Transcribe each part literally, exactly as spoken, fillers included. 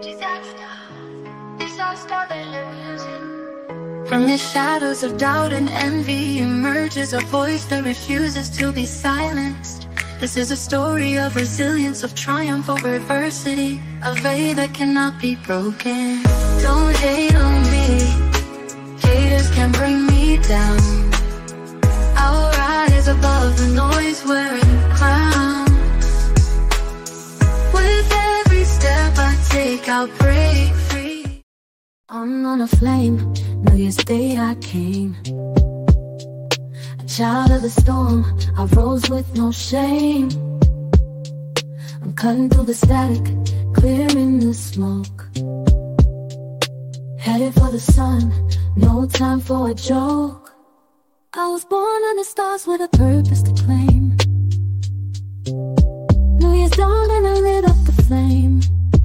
From the shadows of doubt and envy emerges a voice that refuses to be silenced. This is a story of resilience, of triumph over adversity, a veil that cannot be broken. Don't hate on me, haters can bring me down. I'll rise above the noise wearing crowns. With every step I take, I'll break free. I'm on a flame, New Year's Day I came. A child of the storm, I rose with no shame. I'm cutting through the static, clearing the smoke. Headed for the sun, no time for a joke. I was born under stars with a purpose to claim. New Year's dawn and I lit up the flame.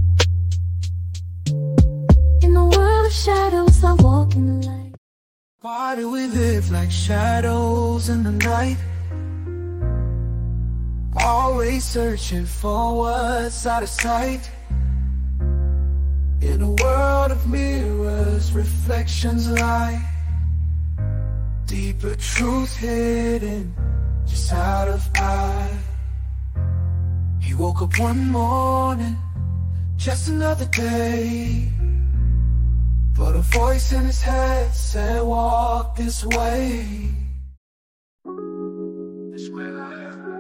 In the world of shadows, I walk in the light. Why do we live like shadows in the night? Always searching for what's out of sight. In a world of mirrors, reflections lie. Deeper truth hidden just out of eye. He woke up one morning, just another day, but a voice in his head said, walk this way. This way I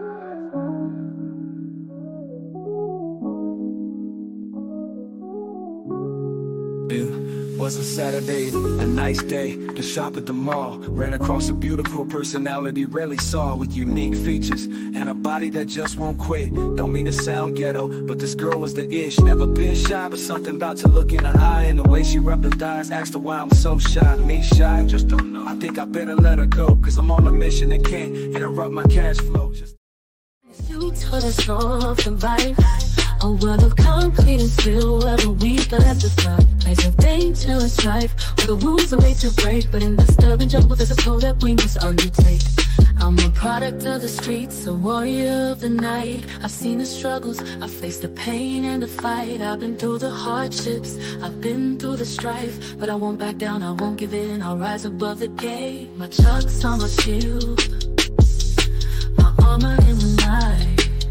It was a Saturday, a nice day to shop at the mall. Ran across a beautiful personality rarely saw, with unique features and a body that just won't quit. Don't mean to sound ghetto, but this girl was the ish. Never been shy, but something about to look in her eye, and the way she rubbed her thighs. Asked her why I'm so shy. Me shy, just don't know. I think I better let her go, cause I'm on a mission and can't interrupt my cash flow. Just Suits for the soft and bright, a world of concrete and steel, where the weak are left to thrive. Place of danger and strife, where the rules are made to break, but in the disturbing jungle there's a code that we must undertake. I'm a product of the streets, a warrior of the night. I've seen the struggles, I've faced the pain and the fight. I've been through the hardships, I've been through the strife, but I won't back down, I won't give in. I'll rise above the game. My chucks on my shield, my armor in the night.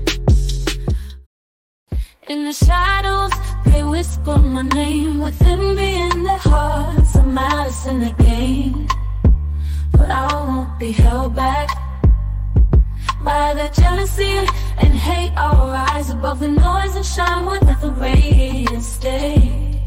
In the shadows, they whisper my name. With envy in their hearts, a malice in the game. But I won't be held back by the jealousy and hate. I'll rise above the noise and shine with the radiant stay.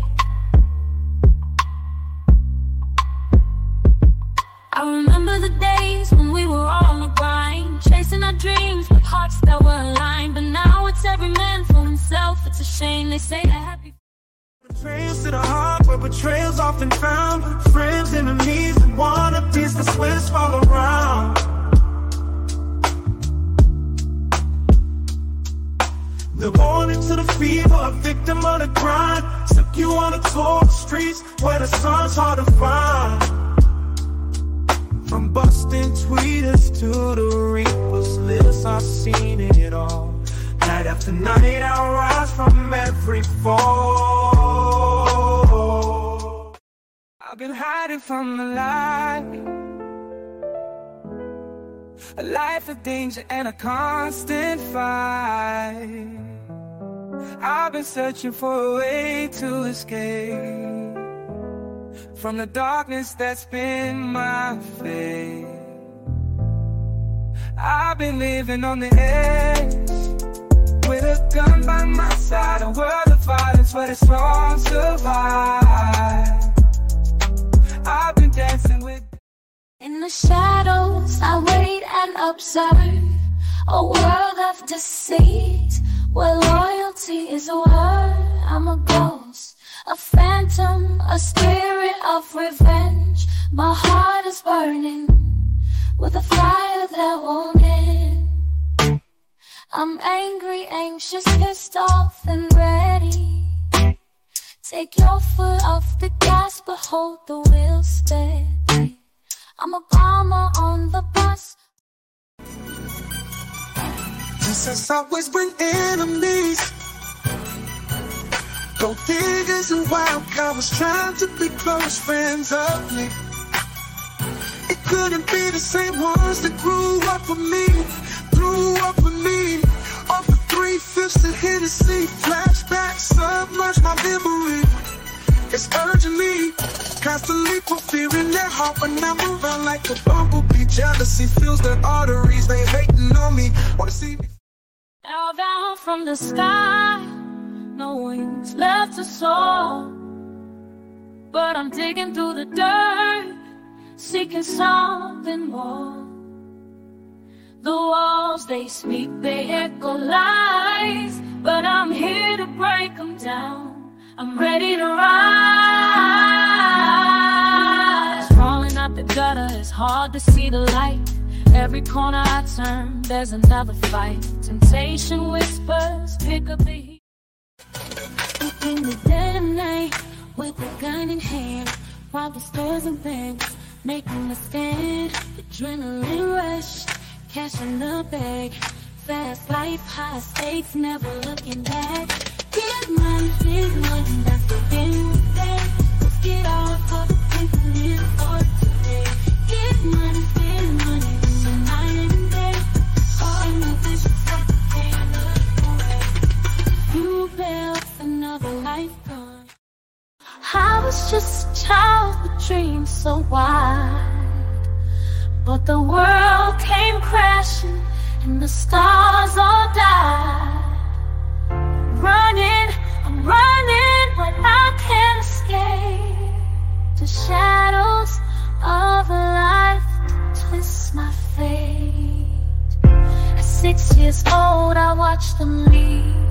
I remember the days when we were on the grind, chasing our dreams with hearts that were aligned. But now it's every man for himself. It's a shame they say that happy trails to the heart, where betrayal's often found. Friends, enemies, and wannabes, the swiss fall around. They're born into the fever, a victim of the grind. Slip you on the tour streets where the sun's hard to find. From busting tweeters to the reapers list, I've seen it all. Night after night I rise from every fall. I've been hiding from the light, a life of danger and a constant fight. I've been searching for a way to escape from the darkness that's been my fate. I've been living on the edge, with a gun by my side, a world of violence where the strong survive. I've been dancing with. In the shadows, I wait and observe a world of deceit, where loyalty is a word. I'm a ghost, a phantom, a spirit of revenge. My heart is burning with a fire that won't end. I'm angry, anxious, pissed off, and ready. Take your foot off the gas, but hold the wheel steady. I'm a bomber on the bus. Princess always bring enemies. Gold diggers and wild cows trying to be close friends of me. It couldn't be the same ones that grew up with me, grew up with me. Off the three-fifths of Hennessy, flashbacks submerge my memory. It's urging me, constantly fulfilling their heart when I'm around like a bumblebee. Jealousy fills their arteries, they hating on me, wanna see me. Now down from the sky, no wings left to soar, but I'm digging through the dirt, seeking something more. The walls, they speak, they echo lies, but I'm here to break them down. I'm ready to rise. Crawling out the gutter, it's hard to see the light. Every corner I turn, there's another fight. Temptation whispers, pick up the heat. In the dead of night, with a gun in hand, while the stores and banks making a stand. Adrenaline rush, cash in the bag. Fast life, high stakes, never looking back. Get money, big money, that's the end of the day. Let's get off of the paper, live for today. Get money, big money, in the night and day. All in the vision, set the pain, look away. You built another life gone. I was just a child with dreams so wide, but the world came crashing and the stars all died. Running, I'm running, but I can't escape the shadows of a life that twists my fate. At six years old, I watched them leave.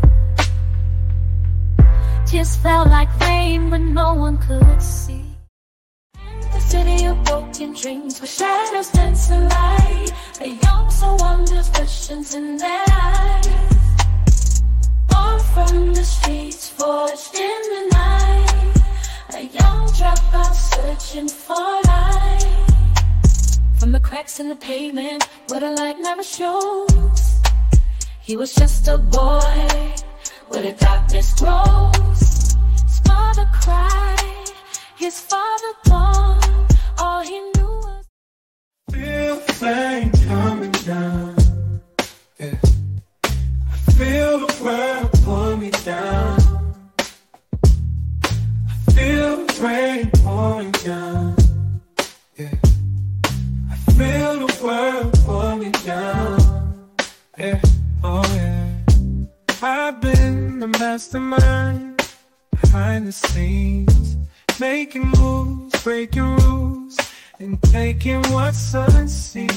Tears felt like rain, but no one could see. The city of broken dreams, where shadows dance the light. A young soul wonders, questions in their eyes. Born from the streets, forged in the night. A young dropout searching for light. From the cracks in the pavement, where the light never shows, he was just a boy where the darkness grows. His mother cried, his father gone. All he knew was feel the flames coming down. Yeah. I feel the world pull me down. I feel the rain pouring down. Yeah. I feel the world pull me down. Yeah. Oh yeah. I've been the mastermind behind the scenes, making moves, breaking rules, and taking what's unseen.